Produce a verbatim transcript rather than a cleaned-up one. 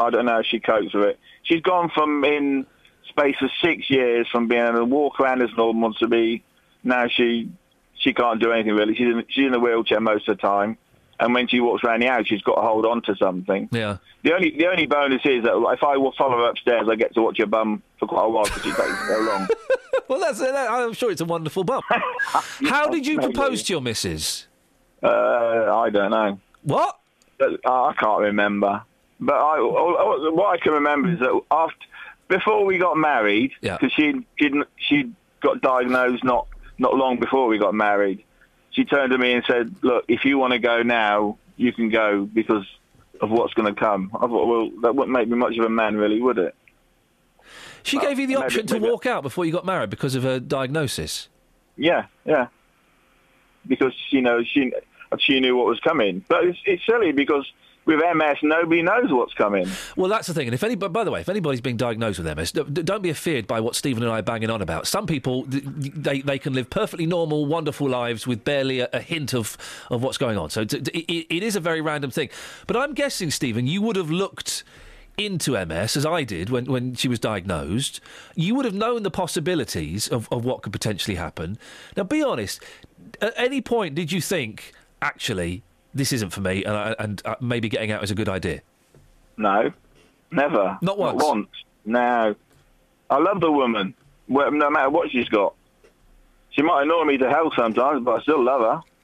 I don't know how she copes with it. She's gone from, in space of six years, from being able to walk around as normal to be, now she she can't do anything really. She's in, she's in a wheelchair most of the time. And when she walks around the house, she's got to hold on to something. Yeah. The only the only bonus is that if I will follow her upstairs, I get to watch her bum for quite a while because she takes so long. Well, that's that, I'm sure it's a wonderful bum. How did you maybe. propose to your missus? Uh, I don't know. What? But, uh, I can't remember. But I, what I can remember is that after, before we got married, Yeah. because she she she got diagnosed not not long before we got married. She turned to me and said, "Look, if you want to go now, you can go because of what's going to come." I thought, well, that wouldn't make me much of a man, really, would it? She well, gave you the maybe, option to maybe. walk out before you got married because of her diagnosis? Yeah, yeah. Because, you know, she she knew what was coming. But it's, it's silly because with M S, nobody knows what's coming. Well, that's the thing. And if any, by the way, if anybody's being diagnosed with M S, don't be afeared by what Stephen and I are banging on about. Some people, they they can live perfectly normal, wonderful lives with barely a, a hint of, of what's going on. So it, it, it is a very random thing. But I'm guessing, Stephen, you would have looked into M S, as I did when, when she was diagnosed. You would have known the possibilities of, of what could potentially happen. Now, be honest, at any point did you think, actually, this isn't for me, and, and uh, maybe getting out is a good idea? No, never. Not once? Not once. No. I love the woman, no matter what she's got. She might annoy me to hell sometimes, but I still love her.